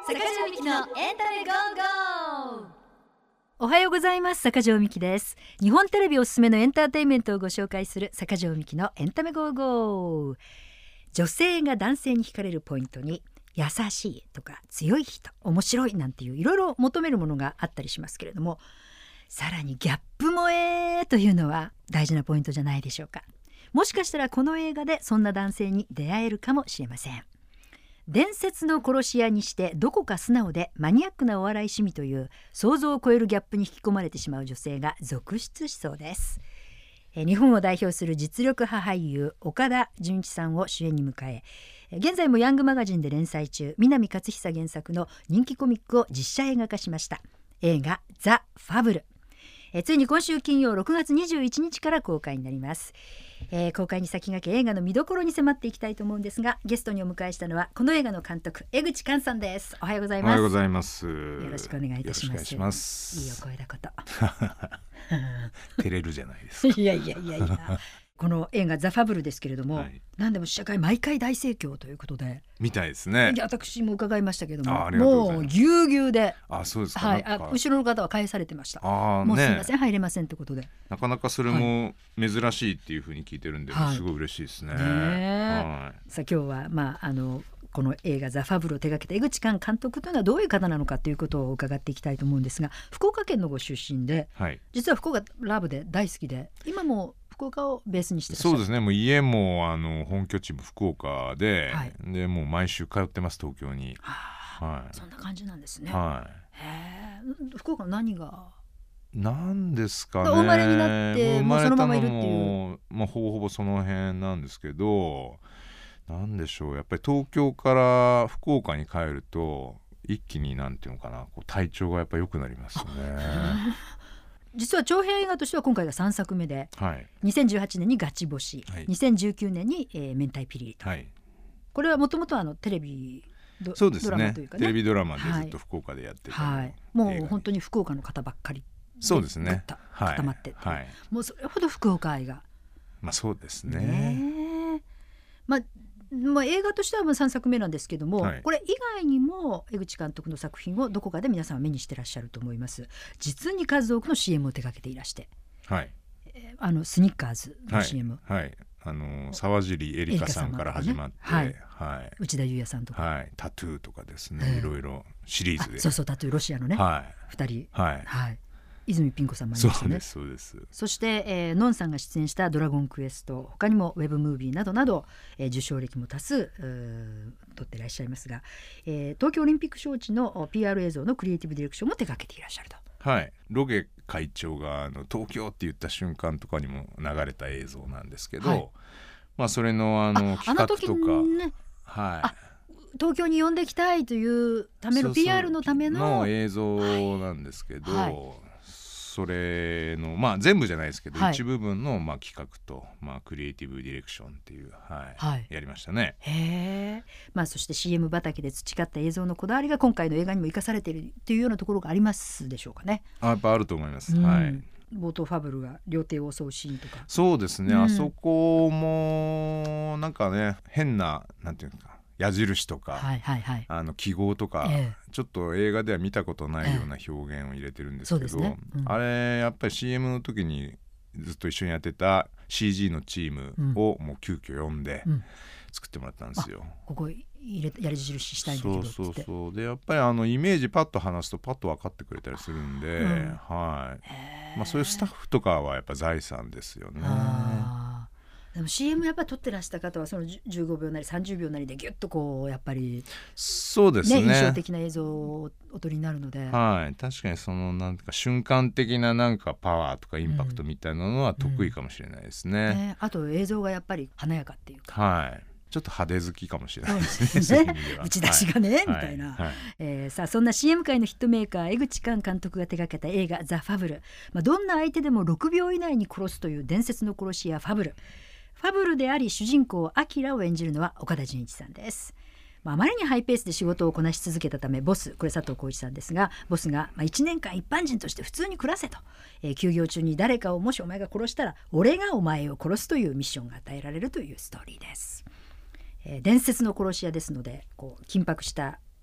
坂上美希のエンタメゴーゴー。 おはようございます。坂上美希です。日本テレビおすすめのエンターテインメントをご紹介する坂上美希のエンタメゴーゴー。女性が男性に惹かれるポイントに優しいとか強い人、面白いなんていういろいろ求めるものがあったりしますけれども、さらにギャップ萌えというのは大事なポイントじゃないでしょうか。もしかしたらこの映画でそんな男性に出会えるかもしれません。伝説の殺し屋にしてどこか素直でマニアックなお笑い趣味という想像を超えるギャップに引き込まれてしまう女性が続出しそうです。日本を代表する実力派俳優岡田准一さんを主演に迎え、現在もヤングマガジンで連載中、南勝久原作の人気コミックを実写映画化しました映画ザ・ファブル。ついに今週金曜6月21日から公開になります。公開に先駆け映画の見どころに迫っていきたいと思うんですが、ゲストにお迎えしたのはこの映画の監督江口寛さんです。おはようございます。 おはようございます。 よろしくお願いいたします。 よろしくお願いします。 いいお声だこと照れるじゃないですか。 いやこの映画ザ・ファブルですけれども、はい、何でも試写会毎回大盛況ということでみたいですね。 私も伺いましたけども、 もうぎゅうぎゅうで、 そうですか、 はい、後ろの方は返されてました。もうすいません、入れませんってことで、 なかなかそれも珍しいっていうふうに聞いてるんで、はい、すごい嬉しいですね。 さあ今日はこの映画ザ・ファブルを手掛けた江口寛監督というのはどういう方なのかということを伺っていきたいと思うんですが、福岡県のご出身で、はい、実は福岡ラブで大好きで、今も福岡をベースにしてらっしゃる。 そうですね、もう家も本拠地も福岡で、はい、でもう毎週通ってます、東京に。 はい、そんな感じなんですね。 はい、 福岡の何がなんですかね。 お生まれになってもうそのままいるっていう、 ほぼほぼその辺なんですけど、なんでしょう、やっぱり東京から福岡に帰ると一気になんていうのかな、こう体調がやっぱ良くなりますよね。 実は長編映画としては今回が3作目で、はい、2018年にガチ星、はい、2019年に、明太ピリリと、はい、これはもともとテレビそうですね、 ドラマというかね、 テレビドラマでずっと福岡でやってた、 はい、もう本当に福岡の方ばっかりそうですね、 固まってって、はい、もうそれほど福岡愛が、 そうですね。 映画としては3作目なんですけども、はい、これ以外にも江口監督の作品をどこかで皆さん目にしてらっしゃると思います。実に数多くの CM を手掛けていらして、はい、スニッカーズの CM、 はいはい、沢尻エリカさんから始まって、はいはい、内田裕也さんとか、 はい、タトゥーとかですね、いろいろシリーズで、 そうタトゥーロシアのね、はい、2人、はいはい、泉ピン子さんもありましたね。 そうです。 そして、のんさんが出演したドラゴンクエスト、他にもウェブムービーなどなど、受賞歴も多数取っていらっしゃいますが、東京オリンピック招致の PR 映像のクリエイティブディレクションも手掛けていらっしゃると。 はい、ロゲ会長が東京って言った瞬間とかにも流れた映像なんですけど、はい、それの企画とか、ね、はい、 東京に呼んできたいというための PR のための映像なんですけど、はい、それの全部じゃないですけど、はい、一部分の企画と、クリエイティブディレクションっていう、はいはい、やりましたね。 へー、そして CM 畑で培った映像のこだわりが今回の映画にも生かされているっていうようなところがありますでしょうかね。 やっぱあると思います、はい、 冒頭ファブルが料亭を襲うシーンとか、 そうですね、あそこもなんかね、変ななんていうか矢印とか、はいはいはい、記号とか、ちょっと映画では見たことないような表現を入れてるんですけど、ね、あれやっぱり CM の時にずっと一緒にやってた CG のチームをもう急遽呼んで作ってもらったんですよ。 ここやり印したいんだけどって。 そうでやっぱりイメージパッと話すとパッと分かってくれたりするんで、はい、そういうスタッフとかはやっぱ財産ですよね。 でも CM やっぱり撮ってらした方はその15秒なり30秒なりでギュッとこうやっぱりそうですね、 印象的な映像をお撮りになるので、 はい、確かにそのなんていうか瞬間的ななんかパワーとかインパクトみたいなのは得意かもしれないですね。 あと映像がやっぱり華やかっていうか、 はい、ちょっと派手好きかもしれないですね。 打ち出しがね、みたいな、さあそんな CM 界のヒットメーカー江口寛監督が手掛けた映画ザ・ファブル、どんな相手でも6秒以内に殺すという伝説の殺し屋ファブルであり主人公アキラを演じるのは岡田准一さんです。あまりにハイペースで仕事をこなし続けたためボス、これ佐藤浩市さんですが、ボスが1年間一般人として普通に暮らせと、休業中に誰かをもしお前が殺したら俺がお前を殺すというミッションが与えられるというストーリーです。伝説の殺し屋ですのでこう緊迫した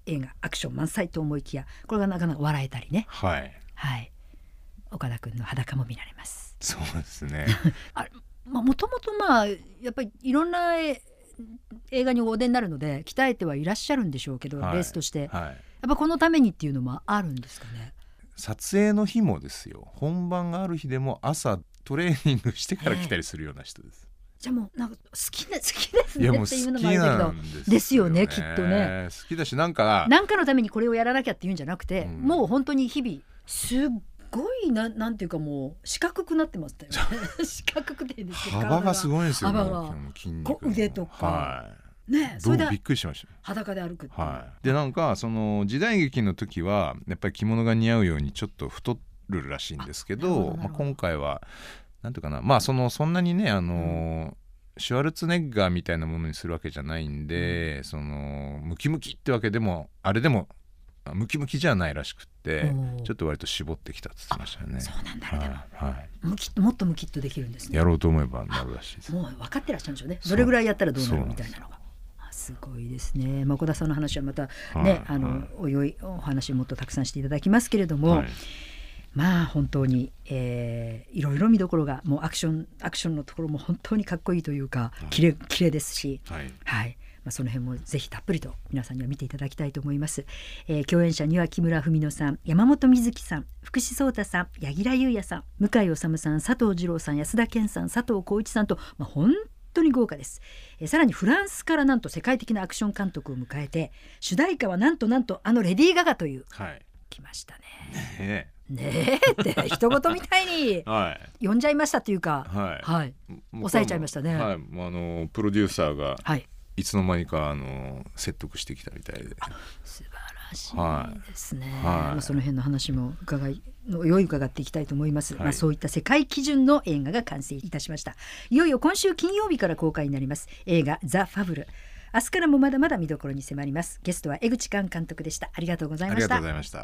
映画アクション満載と思いきや、これがなかなか笑えたりね、 はい、 はい、岡田君の裸も見られます。 そうですねもともとやっぱりいろんな映画にお出になるので鍛えてはいらっしゃるんでしょうけど、ベースとして、やっぱこのためにっていうのもあるんですかね。 撮影の日もですよ、本番がある日でも朝トレーニングしてから来たりするような人です。 じゃあもうなんか好きですねいやもうっていうのもあるけど、ですよね、きっとね。 好きだし、なんかのためにこれをやらなきゃっていうんじゃなくて、もう本当に日々すっごいなんていうか、もう四角くなってましたよね四角くてですけど、 幅がすごいんですよ。 幅が筋肉の腕とか、 それでびっくりしました。 裸で歩くって、 でなんかその時代劇の時はやっぱり着物が似合うようにちょっと太るらしいんですけど、今回はなんていうかな、そんなにねシュワルツェネッガーみたいなものにするわけじゃないんで、そのムキムキってわけでもあれでもムキムキじゃないらしくって、ちょっと割と絞ってきたって言ってましたよね。 そうなんだ、もっとムキッとできるんですね。 やろうと思えばなるらしいです。 もう分かってらっしゃるんでしょうね、どれぐらいやったらどうなるみたいなのが。すごいですね。岡田さんの話はまたね、おいおいお話もっとたくさんしていただきますけれども、本当に、いろいろ見どころが、もうアクションのところも本当にかっこいいというか、綺麗ですし、その辺もぜひたっぷりと皆さんには見ていただきたいと思います。共演者には木村文乃さん、山本美月さん、福士蒼汰さん、柳楽優弥さん、向井理さん、佐藤二朗さん、安田顕さん、佐藤浩市さんと、本当に豪華です。さらにフランスからなんと世界的なアクション監督を迎えて、主題歌はなんとレディー・ガガという、来ましたね。ねえって一言みたいに呼んじゃいましたというか、抑えちゃいましたね。 プロデューサーがいつの間にか説得してきたみたいで、 素晴らしいですね。その辺の話も伺っていきたいと思います。そういった世界基準の映画が完成いたしました。いよいよ今週金曜日から公開になります映画ザ・ファブル。明日からもまだまだ見どころに迫ります。ゲストは江口寛監督でした。ありがとうございました。 ありがとうございました。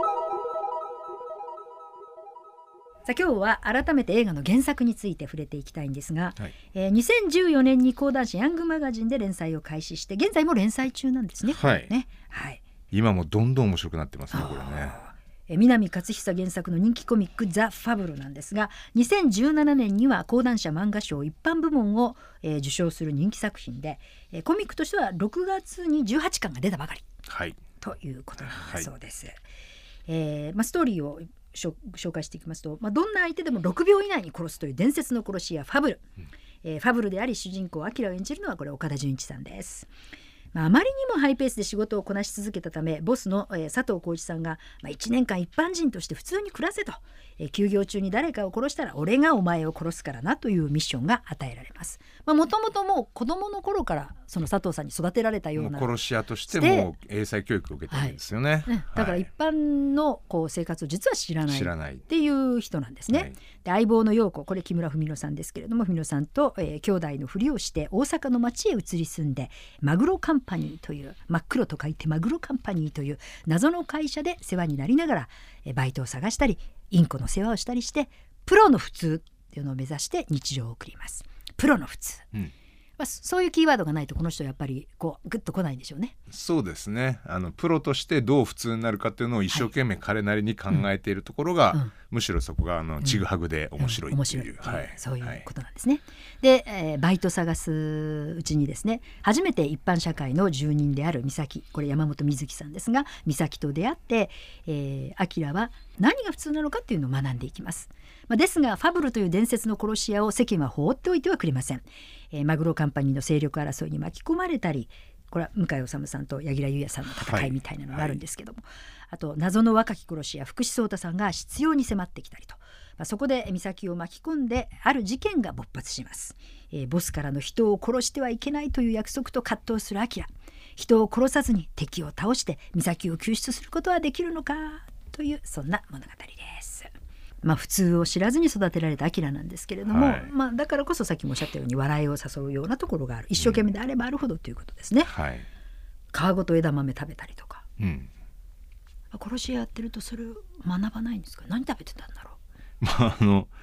今日は改めて映画の原作について触れていきたいんですが、2014年に講談社ヤングマガジンで連載を開始して、現在も連載中なんですね。 今もどんどん面白くなってますね、これね。 南勝久原作の人気コミックザ・ファブルなんですが、2017年には講談社漫画賞一般部門を、受賞する人気作品で、コミックとしては6月に18巻が出たばかり、ということなんだそうです。ストーリーを紹介していきますと、どんな相手でも6秒以内に殺すという伝説の殺し屋ファブル、ファブルであり主人公アキラを演じるのはこれ岡田准一さんです。あまりにもハイペースで仕事をこなし続けたため、ボスの、佐藤浩市さんが、1年間一般人として普通に暮らせと、休業中に誰かを殺したら俺がお前を殺すからなというミッションが与えられます。もともともう子供の頃からその佐藤さんに育てられたような、 殺し屋としても英才教育を受けてるんですよね。 だから一般の生活を実は知らないっていう人なんですね。で、相棒の陽子、これ木村文乃さんですけれども、文乃さんと、兄弟のふりをして大阪の町へ移り住んで、マグロカンパニーという、真っ黒と書いてマグロカンパニーという謎の会社で世話になりながら、バイトを探したりインコの世話をしたりして、プロの普通っていうのを目指して日常を送ります。プロの普通、そういうキーワードがないとこの人はやっぱりグッと来ないんでしょうね。 そうですね。プロとしてどう普通になるかっていうのを一生懸命彼なりに考えているところが、むしろそこがちぐはぐで面白いっていう、 そういうことなんですね。で、バイト探すうちにですね、初めて一般社会の住人である美咲、これ山本美月さんですが、美咲と出会って、明は何が普通なのかっていうのを学んでいきます。ですがファブルという伝説の殺し屋を世間は放っておいてはくれません。マグロカンパニーの勢力争いに巻き込まれたり、これは向井理さんと柳楽優弥さんの戦いみたいなのがあるんですけども、あと謎の若き殺し屋福士蒼汰さんが執拗に迫ってきたりと、そこで美咲を巻き込んである事件が勃発します。ボスからの人を殺してはいけないという約束と葛藤する明、人を殺さずに敵を倒して美咲を救出することはできるのかという、そんな物語です。普通を知らずに育てられた明なんですけれども、だからこそさっきもおっしゃったように笑いを誘うようなところがある。一生懸命であればあるほどということですね。皮ごと枝豆食べたりとか、殺し屋やってるとそれを学ばないんですか？何食べてたんだろう。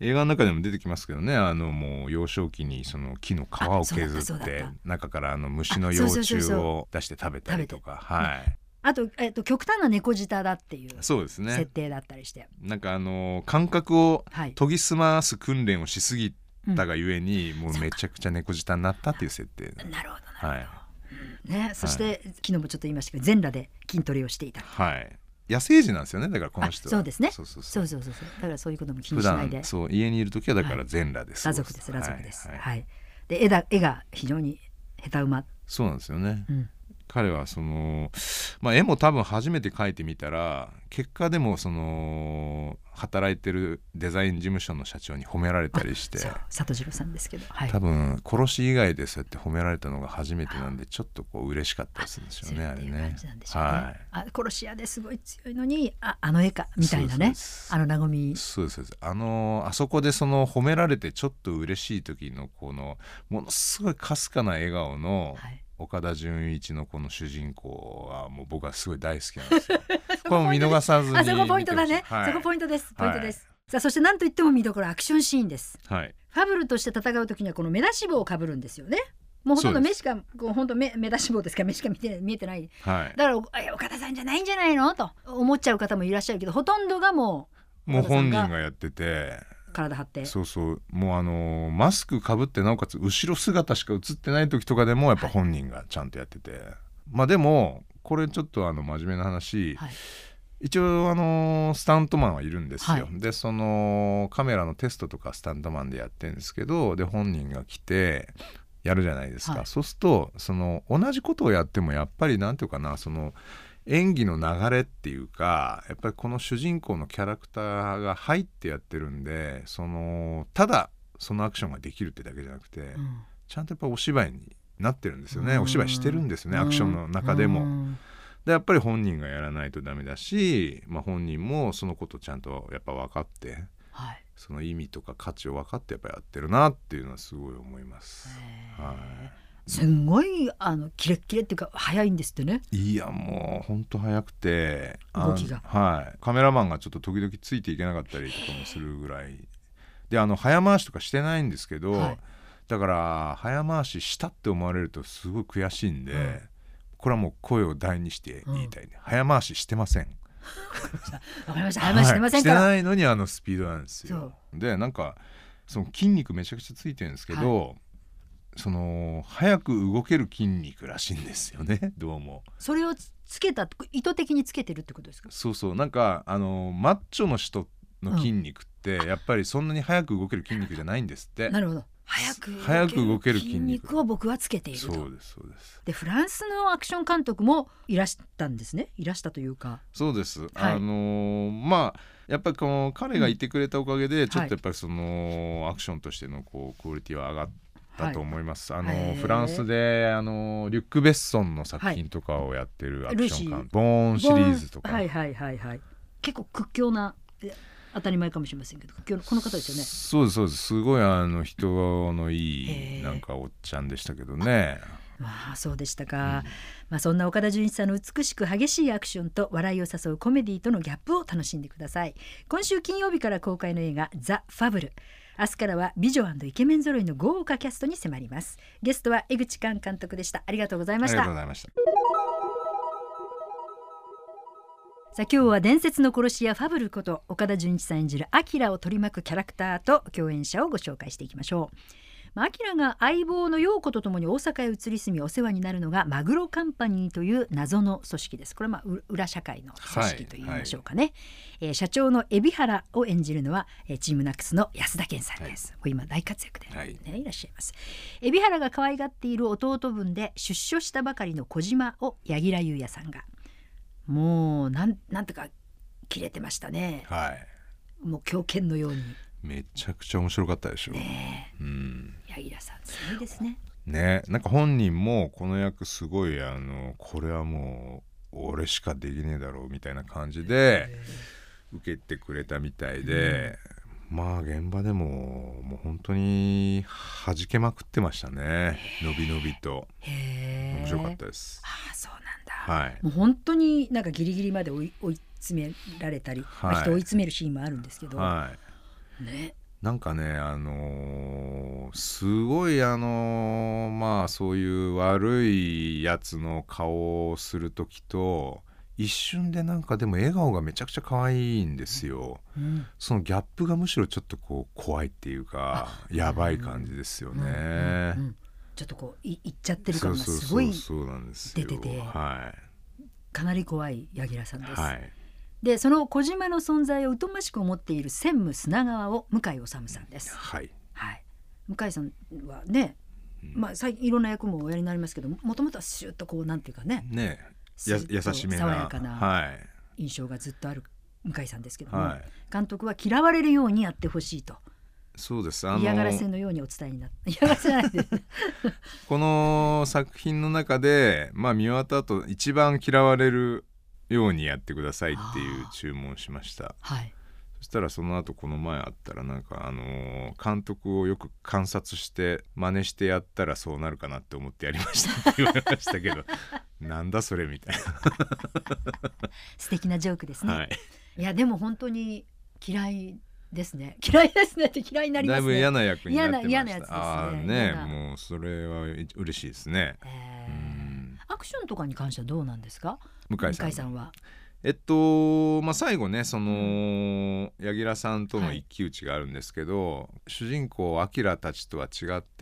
映画の中でも出てきますけどね、もう幼少期にその木の皮を削って中から虫の幼虫を出して食べたりとか、はい、 あと、極端な猫舌だっていう設定だったりして、 なんか感覚を研ぎ澄ます訓練をしすぎたがゆえに、もうめちゃくちゃ猫舌になったっていう設定。 なるほどなるほど、ね、そして、昨日もちょっと言いましたけど全裸で筋トレをしていた、 はい、野生児なんですよね。だからこの人はそうですね。 そうだからそういうことも気にしないで、 普段そう家にいる時はだから全裸です、 裸族です、はいはい、で絵が非常に下手馬。 そうなんですよね、彼は絵も多分初めて描いてみたら結果でも働いてるデザイン事務所の社長に褒められたりして、 佐藤二郎さんですけど、 多分殺し以外でそうやって褒められたのが初めてなんで、ちょっと嬉しかったりするんですよね、あれね。 殺し屋ですごい強いのに絵かみたいなね、和み。 そうです。あそこで褒められてちょっと嬉しい時のこのものすごいかすかな笑顔の、岡田准一のこの主人公はもう僕はすごい大好きなんですよ。これも見逃さずに見てほしい。 そこポイントだね、そこポイントです。さあ、そして何といっても見どころアクションシーンです、ファブルとして戦う時にはこの目出し帽をかぶるんですよね。もうほとんど目しか目出し帽ですから目しか見えてない、だから岡田さんじゃないんじゃないのと思っちゃう方もいらっしゃるけど、ほとんどがもう本人がやってて、 体張って、 もうマスクかぶってなおかつ後ろ姿しか映ってない時とかでもやっぱ本人がちゃんとやってて、でもこれちょっと真面目な話、一応スタントマンはいるんですよ、でカメラのテストとかスタントマンでやってるんですけど、で本人が来てやるじゃないですか、そうすると同じことをやってもやっぱりなんていうかな、演技の流れっていうか、やっぱりこの主人公のキャラクターが入ってやってるんで、ただそのアクションができるってだけじゃなくて、ちゃんとやっぱお芝居になってるんですよね。お芝居してるんですよね、アクションの中でも。でやっぱり本人がやらないとダメだし、本人もそのことちゃんとやっぱ分かって、その意味とか価値を分かってやっぱやってるなっていうのはすごい思います。 すんごいキレッキレっていうか早いんですってね。 いやもうほんと早くて動きが、 カメラマンがちょっと時々ついていけなかったりとかもするぐらいで、早回しとかしてないんですけど、だから早回ししたって思われるとすごい悔しいんで、これはもう声を大にして言いたいね、早回ししてません。 わかりました、早回ししてませんから、 してないのにスピードなんですよ。でなんか筋肉めちゃくちゃついてるんですけど、早く動ける筋肉らしいんですよね、どうも。 それをつけた意図的につけてるってことですか？ なんかマッチョの人の筋肉ってやっぱりそんなに早く動ける筋肉じゃないんですって。 なるほど、早く動ける筋肉を僕はつけていると。 そうです。 でフランスのアクション監督もいらしたんですね。いらしたというか、 そうです、やっぱり彼がいてくれたおかげでちょっとやっぱりアクションとしてのクオリティは上がったと思います、フランスでリュック・ベッソンの作品とかをやってるアクション監督、ボーンシリーズとか、結構屈強な、当たり前かもしれませんけど屈強なこの方ですよね。そうです。すごい人のいいなんかおっちゃんでしたけどね。 そうでしたか、そんな岡田准一さんの美しく激しいアクションと笑いを誘うコメディとのギャップを楽しんでください。今週金曜日から公開の映画ザ・ファブル、明日からは美女&イケメン揃いの豪華キャストに迫ります。ゲストは江口寛監督でした。ありがとうございました。 ありがとうございました。 さあ今日は伝説の殺し屋ファブルこと岡田准一さん演じるアキラを取り巻くキャラクターと共演者をご紹介していきましょう。アキラが相棒の陽子とともに大阪へ移り住みお世話になるのがマグロカンパニーという謎の組織です。これは裏社会の組織と言いましょうかね、社長の海老原を演じるのはチームナックスの安田顕さんです、今大活躍で、いらっしゃいます。海老原が可愛がっている弟分で出所したばかりの小島を柳楽優弥さんがもうなんとか切れてましたね、もう狂犬のように。 めちゃくちゃ面白かったでしょ、 柳楽さんすごいですね。 なんか本人もこの役すごいこれはもう俺しかできねえだろうみたいな感じで受けてくれたみたいで、現場でももう本当に弾けまくってましたね、のびのびと。面白かったです。 そうなんだ、もう本当になんかギリギリまで追い詰められたり、人を追い詰めるシーンもあるんですけど、 なんかねすごいまあそういう悪いやつの顔をする時と一瞬でなんかでも笑顔がめちゃくちゃ可愛いんですよ、うん、そのギャップがむしろちょっとこう怖いっていうかやばい感じですよね、うんうん、 ちょっとこういっちゃってる感がすごい出てて、 はい、 かなり怖い柳楽さんです、 はい、 でその小島の存在を疎ましく思っている専務砂川を向井理さんです、 はいはい、向井さんはね、まあ、最近いろんな役もおやりになりますけどもともとはシュッとこうなんていうかね優しめな爽やかな印象がずっとある向井さんですけども、はい、監督は嫌われるようにやってほしいと。 そうです嫌がらせのようにお伝えになって嫌がらせじゃないですこの作品の中で、まあ、見終わった後一番嫌われるようにやってくださいっていう注文しました、はい、そしたらその後この前あったらなんか監督をよく観察して真似してやったらそうなるかなって思ってやりましたって言われましたけどなんだそれみたいな素敵なジョークですね、 はい、 いやでも本当に嫌いですねって嫌いになりますね。 だいぶ嫌な役になってました。 嫌なやつですね。 もうそれは嬉しいですね、 アクションとかに関してはどうなんですか、向井さんは。 まあ、最後ねその柳楽さんとの一騎打ちがあるんですけど、主人公明たちとは違って、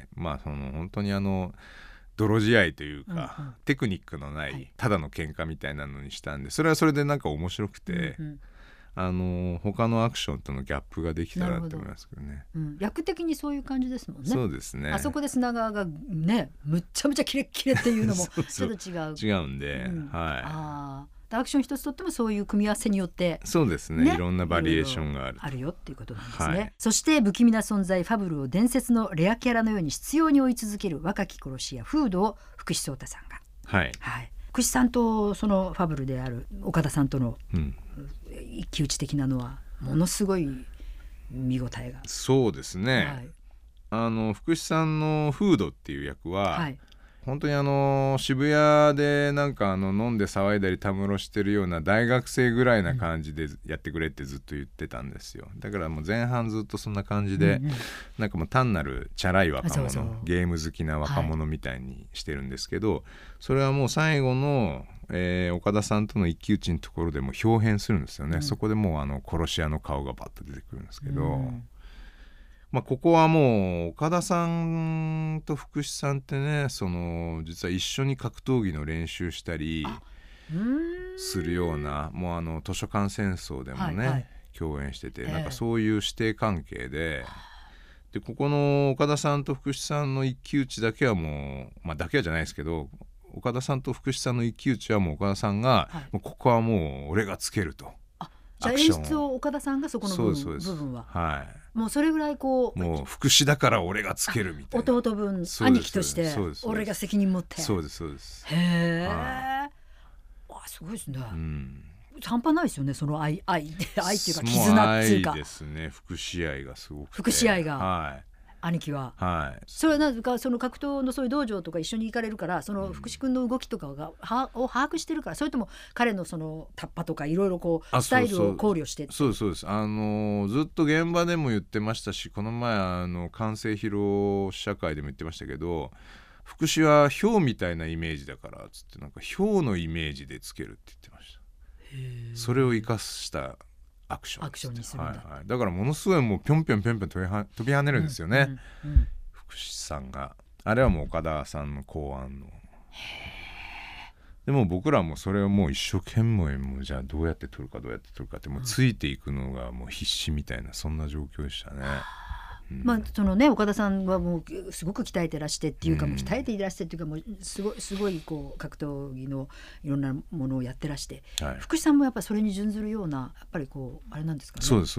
まあ、その本当に泥仕合というか、テクニックのないただの喧嘩みたいなのにしたんで、それはそれでなんか面白くて、他のアクションとのギャップができたらと思いますけどね、 役的にそういう感じですもんね。 そうですね。 あそこで砂川がねむっちゃむちゃキレッキレっていうのもちょっと違うんで、はい、 アクション一つとってもそういう組み合わせによってそうですね、いろんなバリエーションがあるよっていうことなんですね、はい、そして不気味な存在ファブルを伝説のレアキャラのように執拗に追い続ける若き殺し屋フードを福士蒼汰さんが、はいはい、福士さんとそのファブルである岡田さんとの一騎打ち的なのはものすごい見応えが。 そうですね、はい、福士さんのフードっていう役は、はい、本当に渋谷でなんか飲んで騒いだりたむろしてるような大学生ぐらいな感じでやってくれってずっと言ってたんですよ。だからもう前半ずっとそんな感じで、なんかもう単なるチャラい若者、ゲーム好きな若者みたいにしてるんですけど、それはもう最後の、岡田さんとの一騎打ちのところでも表変するんですよね、そこでもう殺し屋の顔がバッと出てくるんですけど、まあ、ここはもう岡田さんと福士さんってね実は一緒に格闘技の練習したりするようなもう図書館戦争でもね、共演してて、なんかそういう師弟関係で、ここの岡田さんと福士さんの一騎打ちだけはもう、まあ、だけはじゃないですけど岡田さんと福士さんの一騎打ちはもう岡田さんが、もうここはもう俺がつけると。 じゃあ演出を岡田さんがそこの部分は、はい、もうそれぐらいこうもう福士だから俺がつけるみたいな、 弟分兄貴として俺が責任持って、 そうですそうです。 へえ、すごいですね、半端ないですよね、その愛っていうか絆っていうか、 愛ですね、福士愛がすごくて、 福士愛が、 はい、 兄貴は、 はい、 それは何かその格闘のそういう道場とか一緒に行かれるからその福士君の動きとかを把握してるから、それとも彼のそのタッパとかいろいろこうスタイルを考慮して。 そうですずっと現場でも言ってましたし、この前完成披露試写会でも言ってましたけど、福士はヒョウみたいなイメージだからつってなんかヒョウのイメージでつけるって言ってました。それを生かしたアクションにするんだ、 だからものすごいもうぴょんぴょん飛び跳ねるんですよね、福士さんが。あれはもう岡田さんの考案の。でも僕らもそれをもう一生懸命もうじゃあどうやって撮るかってもうついていくのがもう必死みたいな、そんな状況でしたね。 まあそのね、岡田さんはもうすごく鍛えてらしてっていうか、もう鍛えていらしてっていうか、もうすごいこう格闘技のいろんなものをやってらして、福士さんもやっぱりそれに準ずるようなやっぱりこうあれなんですかね。 そうです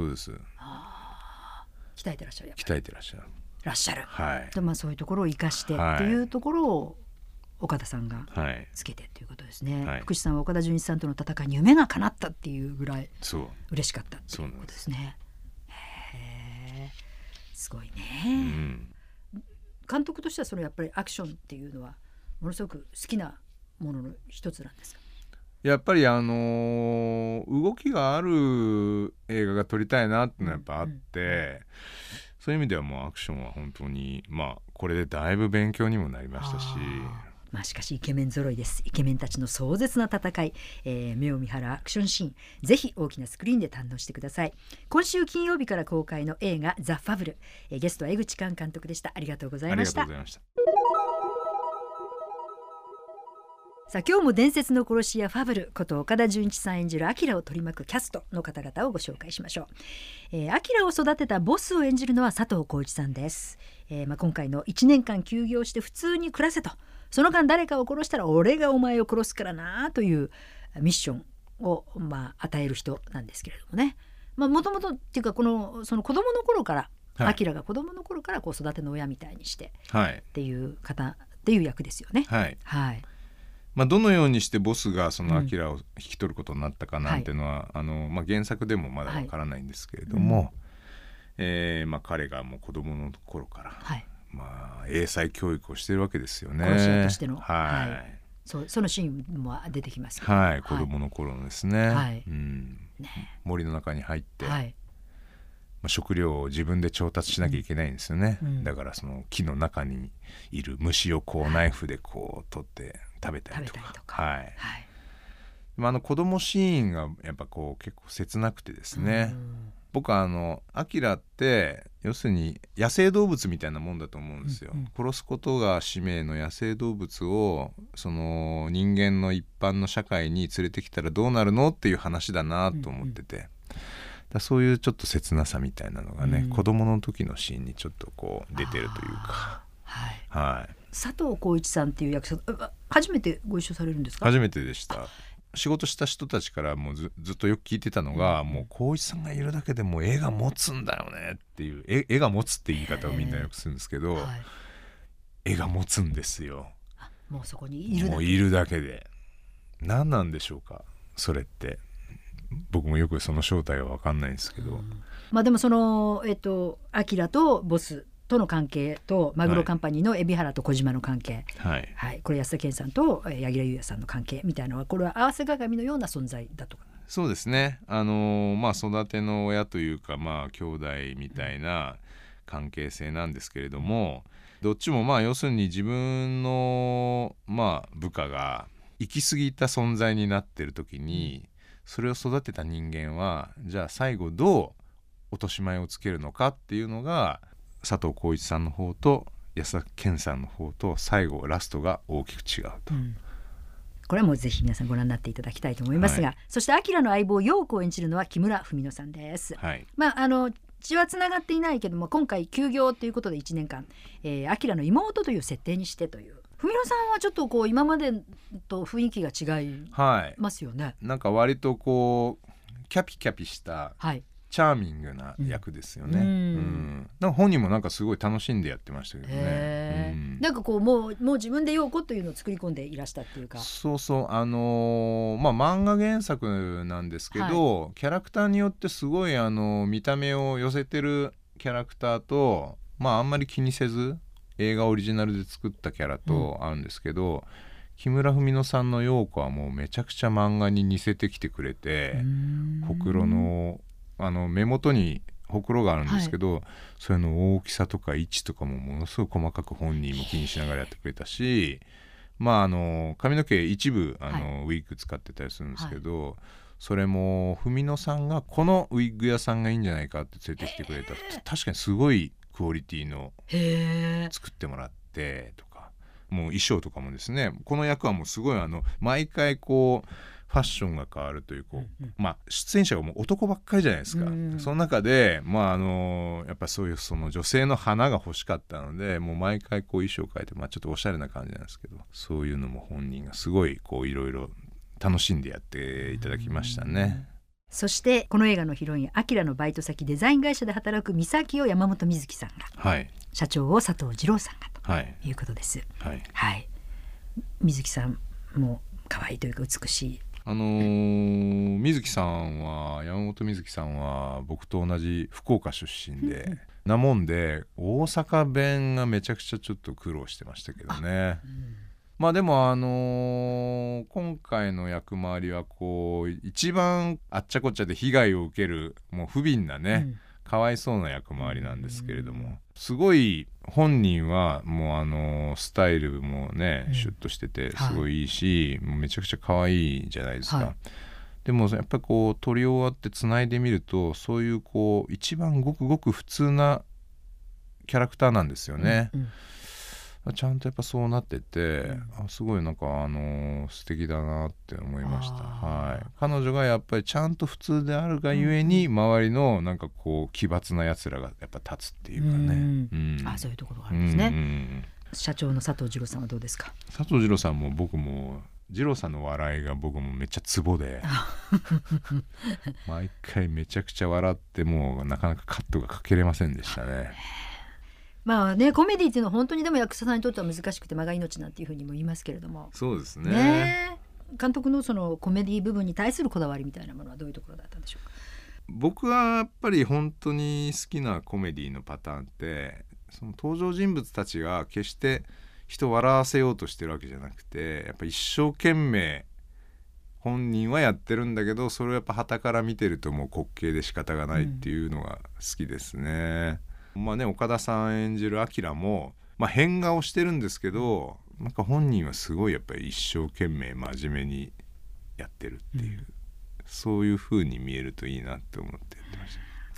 鍛えてらっしゃる、 鍛えてらっしゃる、はい、 でまあそういうところを生かしてっていうところを岡田さんがつけてっていうことですね、福士さんは岡田准一さんとの戦いに夢が叶ったっていうぐらい嬉しかったっていうことですね。すごいね、監督としてはそのやっぱりアクションっていうのはものすごく好きなものの一つなんですか。 やっぱり動きがある映画が撮りたいなっていうのはやっぱあって、そういう意味ではもうアクションは本当にこれでだいぶ勉強にもなりましたし、 しかしイケメン揃いです。イケメンたちの壮絶な戦い、目を見張るアクションシーン、ぜひ大きなスクリーンで堪能してください。今週金曜日から公開の映画ザ・ファブル、ゲストは江口寛監督でした。ありがとうございました。 ありがとうございました。 さあ今日も伝説の殺し屋ファブルこと岡田准一さん演じるアキラを取り巻くキャストの方々をご紹介しましょう。アキラを育てたボスを演じるのは佐藤浩市さんです。今回の1年間休業して普通に暮らせと、その間誰かを殺したら俺がお前を殺すからなというミッションを与える人なんですけれどもね、もともとっていうかその子供の頃から、アキラが子供の頃からこう育ての親みたいにして、っていう方っていう役ですよね。 どのようにしてボスがそのアキラを引き取ることになったかなんていうのは、原作でもまだわからないんですけれども、彼がもう子供の頃から、英才教育をしているわけですよね。 殺し屋としての、そのシーンも出てきますけど、 子供の頃のですね、森の中に入って、食料を自分で調達しなきゃいけないんですよね。だからその木の中にいる虫をこうナイフでこう取って食べたりとか、子供シーンがやっぱこう結構切なくてですね、僕はアキラって要するに野生動物みたいなもんだと思うんですよ。殺すことが使命の野生動物をその人間の一般の社会に連れてきたらどうなるのっていう話だなと思ってて、そういうちょっと切なさみたいなのがね、子供の時のシーンにちょっとこう出てるというか、 佐藤浩市さんっていう役者、初めてご一緒されるんですか？ 初めてでした。仕事した人たちからもう ずっとよく聞いてたのが、もう浩市さんがいるだけでもう絵が持つんだよねっていう、絵が持つって言い方をみんなよくするんですけど、絵が持つんですよ。 もうそこにいるだけで、 もういるだけで何なんでしょうかそれって。僕もよくその正体は分かんないんですけど、 でもそのアキラとボスとの関係とマグロカンパニーの海老原と小島の関係、これ安田顕さんと柳楽優弥さんの関係みたいなのは、これは合わせ鏡のような存在だとか。 そうですね、育ての親というか兄弟みたいな関係性なんですけれども、どっちも要するに自分の部下が行き過ぎた存在になってる時に、それを育てた人間はじゃあ最後どう落とし前をつけるのかっていうのが、佐藤浩市さんの方と安田顕さんの方と最後ラストが大きく違うと、 これはもうぜひ皆さんご覧になっていただきたいと思いますが、そしてアキラの相棒陽子を演じるのは木村文乃さんです。血はつながっていないけども、今回休業ということで1年間、アキラの妹という設定にしてという。文乃さんはちょっとこう今までと雰囲気が違いますよね。 なんか割とこうキャピキャピした、チャーミングな役ですよね。なんか本人もなんかすごい楽しんでやってましたけどね。 なんかこうもう自分で陽子というのを作り込んでいらしたっていうか。 そうそう、漫画原作なんですけど、キャラクターによってすごい見た目を寄せてるキャラクターと、あんまり気にせず映画オリジナルで作ったキャラとあるんですけど、木村文乃さんの陽子はもうめちゃくちゃ漫画に似せてきてくれて、ほくろの目元にほくろがあるんですけど、それの大きさとか位置とかもものすごく細かく本人も気にしながらやってくれたし、髪の毛一部ウィッグ使ってたりするんですけど、それも文乃さんがこのウィッグ屋さんがいいんじゃないかって連れてきてくれた。確かにすごいクオリティの作ってもらってとか、もう衣装とかもですね、この役はもうすごい毎回こうファッションが変わるという、出演者がもう男ばっかりじゃないですか。その中でやっぱそういうその女性の花が欲しかったので、もう毎回こう衣装変えて、ちょっとおしゃれな感じなんですけど、そういうのも本人がすごいこういろいろ楽しんでやっていただきましたね。 そしてこの映画のヒロインアキラのバイト先デザイン会社で働く美咲を山本美月さんが、社長を佐藤二郎さんがということです。美月さんも可愛いというか美しい。 水木さんは山本美月さんは僕と同じ福岡出身で、なもんで大阪弁がめちゃくちゃちょっと苦労してましたけどね。 まあでも今回の役回りはこう一番あっちゃこっちゃで被害を受けるもう不憫なね、かわいそうな役回りなんですけれども、すごい本人はもうスタイルもね、シュッとしててすごいいいし、もうめちゃくちゃ可愛いじゃないですか、でもやっぱりこう撮り終わってつないでみると、そういうこう一番ごくごく普通なキャラクターなんですよね、ちゃんとやっぱそうなってて、すごいなんか素敵だなって思いました。彼女がやっぱりちゃんと普通であるがゆえに、周りのなんかこう奇抜なやつらがやっぱ立つっていうかね、 そういうところがあるんですね、社長の佐藤二郎さんはどうですか？ 佐藤二郎さんも僕も二郎さんの笑いが僕もめっちゃツボで毎回めちゃくちゃ笑ってもうなかなかカットがかけれませんでしたね。 まあね、コメディっていうのは本当にでも役者さんにとっては難しくて間が命なんていうふうにも言いますけれども、 そうですね。 監督のそのコメディ部分に対するこだわりみたいなものはどういうところだったんでしょうか？ 僕はやっぱり本当に好きなコメディのパターンって、その登場人物たちが決して人を笑わせようとしてるわけじゃなくて、やっぱ一生懸命本人はやってるんだけど、それをやっぱ傍から見てるともう滑稽で仕方がないっていうのが好きですね、まあね、岡田さん演じるアキラも、まあ、変顔してるんですけど、なんか本人はすごいやっぱり一生懸命真面目にやってるっていう、そういう風に見えるといいなって思ってやってました。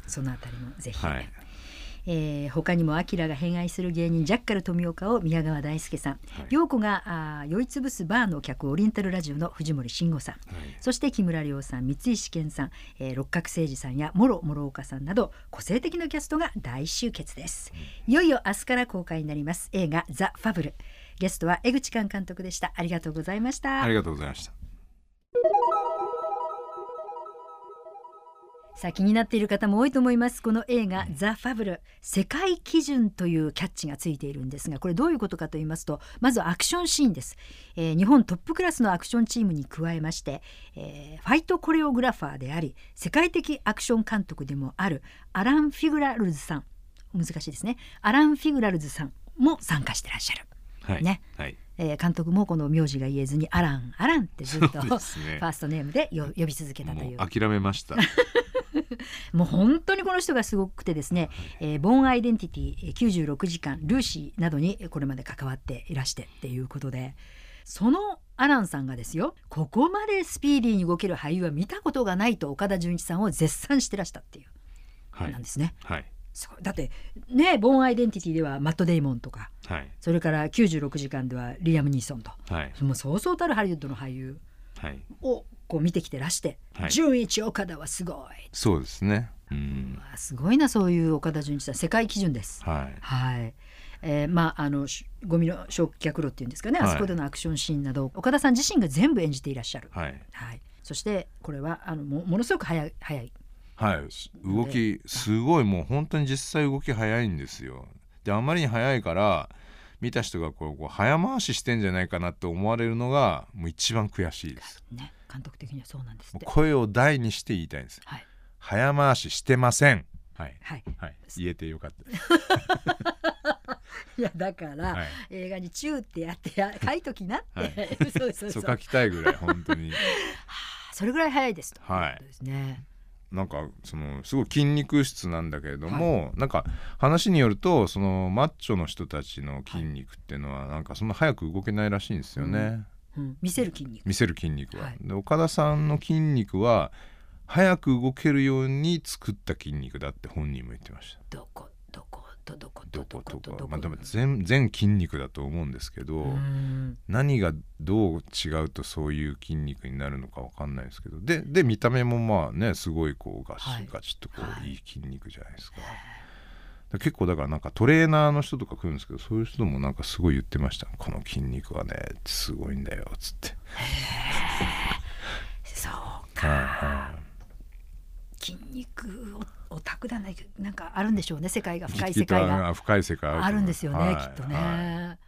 そのあたりもぜひ、他にもアキラが偏愛する芸人ジャッカル富岡を宮川大輔さん、陽子が酔いつぶすバーの客オリエンタルラジオの藤森慎吾さん、そして木村亮さん、三石健さん、六角誠治さんや諸岡さんなど個性的なキャストが大集結です、いよいよ明日から公開になります映画ザ・ファブル。ゲストは江口寛監督でした。ありがとうございました。 ありがとうございました。 さあ、気になっている方も多いと思います。この映画ザ・ファブル、世界基準というキャッチがついているんですが、これどういうことかと言いますと、まずアクションシーンです。日本トップクラスのアクションチームに加えまして、ファイトコレオグラファーであり世界的アクション監督でもあるアラン・フィグラルズさん、難しいですね、アラン・フィグラルズさんも参加してらっしゃる、監督もこの名字が言えずにアランってずっと、ファーストネームで呼び続けたという。 もう諦めましたもう本当にこの人がすごくてですね、ボーンアイデンティティ96時間ルーシーなどにこれまで関わっていらしてっていうことで、そのアランさんがですよ、ここまでスピーディーに動ける俳優は見たことがないと岡田准一さんを絶賛してらしたっていう、なんですね、すごい。だってね、ボーンアイデンティティではマット・デイモンとか、それから96時間ではリアム・ニーソンと、もうそうそうたるハリウッドの俳優をこう見てきてらして、准一岡田はすごい。 そうですね、 すごいな、そういう岡田准一さん世界基準です。ゴミの焼却炉っていうんですかね、あそこでのアクションシーンなど岡田さん自身が全部演じていらっしゃる、そしてこれはものすごく早い、 動きすごい、もう本当に実際動き早いんですよ。であまりに早いから見た人がこう早回ししてんじゃないかなと思われるのがもう一番悔しいです、 監督的にはそうなんですって。 声を大にして言いたいんです、早回ししてません。言えてよかったですいやだから、映画にチューってやって書いときなって、 そう書きたいぐらい本当にそれぐらい早いですということですね。 なんかすごい筋肉質なんだけれども、なんか話によるとそのマッチョの人たちの筋肉っていうのはなんかそんな早く動けないらしいんですよね、 見せる筋肉は、で岡田さんの筋肉は早く動けるように作った筋肉だって本人も言ってました。 どこでも全筋肉だと思うんですけど、何がどう違うとそういう筋肉になるのか分かんないですけど、で見た目もまあねすごいこうガチッとこういい筋肉じゃないですか。結構だからなんかトレーナーの人とか来るんですけど、そういう人もなんかすごい言ってました。この筋肉はねすごいんだよっつって。 そうか、筋肉オタクだね、なんかあるんでしょうね、世界が深い世界があるんですよね、きっとね。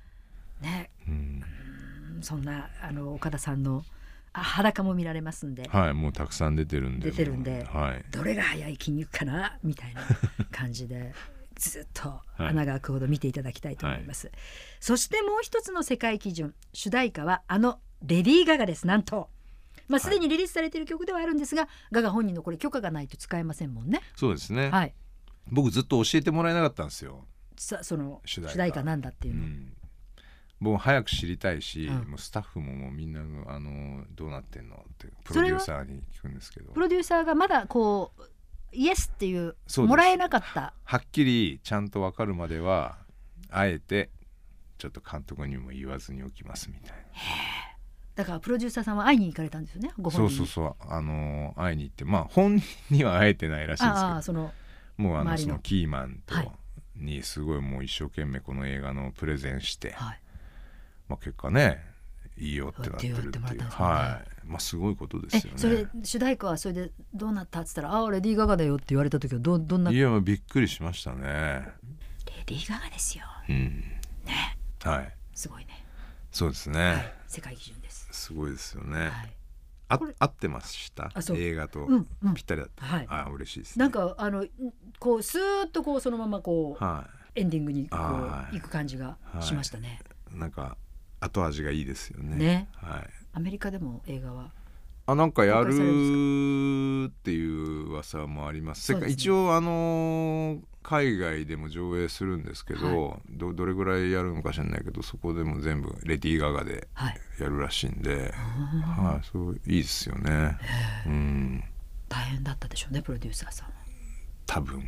そんな岡田さんの裸も見られますんで、 もうたくさん出てるんで、 どれが速い筋肉かなみたいな感じでずっと穴が開くほど見ていただきたいと思います、はい、そしてもう一つの世界基準、主題歌はレディー・ガガです。なんとすでにリリースされている曲ではあるんですが、ガガ本人のこれ許可がないと使えませんもんね。 そうですね、 はい、 僕ずっと教えてもらえなかったんですよ、 その主題歌なんだっていうの、 もう早く知りたいし、もうスタッフももうみんなどうなってんのってプロデューサーに聞くんですけど、 プロデューサーがまだこうイエスっていうもらえなかった。 はっきりちゃんと分かるまではあえてちょっと監督にも言わずにおきますみたいな。 だからプロデューサーさんは会いに行かれたんですよね、ご本人に。 そう会いに行って、本人には会えてないらしいんですけど、もうそのキーマンとにすごいもう一生懸命この映画のプレゼンして、結果ねいいよってなってるっていう、すごいことですよね。 それ主題歌はそれでどうなったって言ったらレディー・ガガだよって言われた時はどんな。 いやびっくりしましたね。 レディー・ガガですよ、ね、 はい、 すごいね。 そうですね、 世界基準です。 すごいですよね、合ってました。映画とぴったりだった、嬉しいですね。 なんかこうスーッとこうそのままこう、エンディングにこう行く感じがしましたね、 なんか後味がいいですよね。 アメリカでも映画はなんかやるっていう噂もあります。一応海外でも上映するんですけど、どれぐらいやるのか知らないけど、そこでも全部レディー・ガガでやるらしいんで、そういいですよね。 大変だったでしょうね、プロデューサーさんは。 多分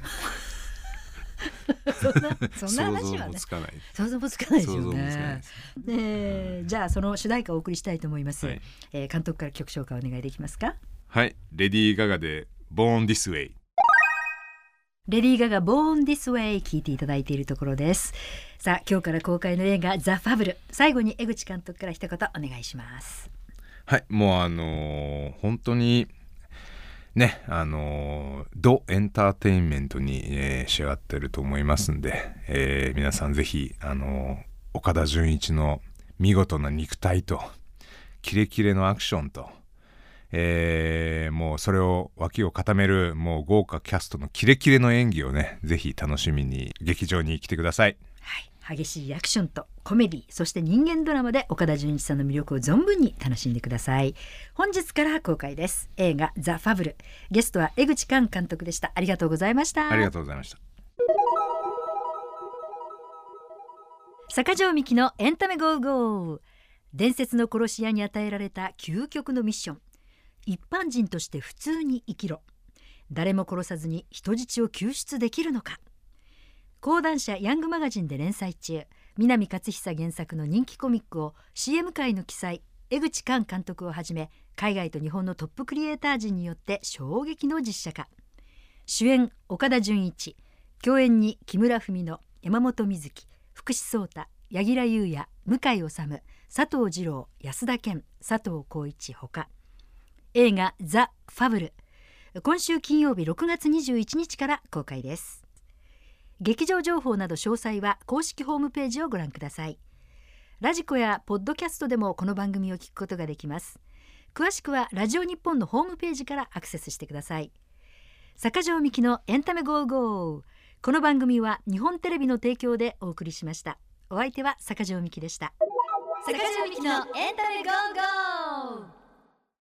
そんな話はね、想像もつかないですよね。じゃあその主題歌をお送りしたいと思います、監督から曲紹介お願いできますか。 はい、レディー・ガガで Born This Way。 レディー・ガガ Born This Way 聞いていただいているところです。さあ今日から公開の映画ザ・ファブル、最後に江口監督から一言お願いします。 はい、もう本当にね、ドエンターテインメントに、仕上がっていると思いますんで、皆さんぜひ岡田准一の見事な肉体とキレキレのアクションと、もうそれを脇を固めるもう豪華キャストのキレキレの演技をね、ぜひ楽しみに劇場に来てください。 激しいアクションとコメディ、そして人間ドラマで岡田准一さんの魅力を存分に楽しんでください。本日から公開です、映画ザ・ファブル。ゲストは江口寛監督でした。ありがとうございました。 ありがとうございました。 坂上美希のエンタメゴーゴー。伝説の殺し屋に与えられた究極のミッション、一般人として普通に生きろ。誰も殺さずに人質を救出できるのか。講談社ヤングマガジンで連載中、南勝久原作の人気コミックを CM 界の奇才江口寛監督をはじめ、海外と日本のトップクリエイター陣によって衝撃の実写化。主演岡田准一、共演に木村文乃、山本美月、福士蒼汰、柳楽優弥、向井理、佐藤二郎、安田顕、佐藤浩市ほか。映画ザ・ファブル、今週金曜日6月21日から公開です。劇場情報など詳細は公式ホームページをご覧ください。ラジコやポッドキャストでもこの番組を聞くことができます。詳しくはラジオ日本のホームページからアクセスしてください。坂上美希のエンタメゴーゴー。この番組は日本テレビの提供でお送りしました。お相手は坂上美希でした。 坂上美希のエンタメゴーゴー。